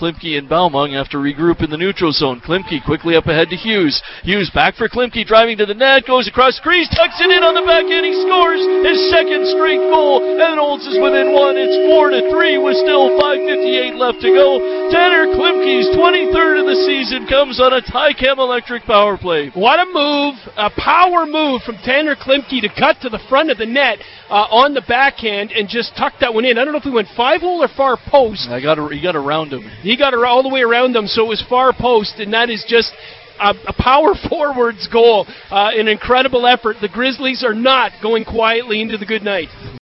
Klimke and Baumung have to regroup in the neutral zone. Klimke quickly up ahead to Hughes. Hughes back for Klimke, driving to the net, goes across crease, tucks it in on the back end, he scores his second straight goal, and Olds is within one. It's 4-3 with still 5:58 left to go. Tanner Klimke's 23rd of the season comes on a Tychem Electric power play. What a move, a power move from Tanner Klimke to cut to the front of the net on the backhand and just tuck that one in. I don't know if he went 5-hole or far post. He got around him. He got all the way around them, so it was far post, and that is just a power forwards goal. An incredible effort. The Grizzlies are not going quietly into the good night.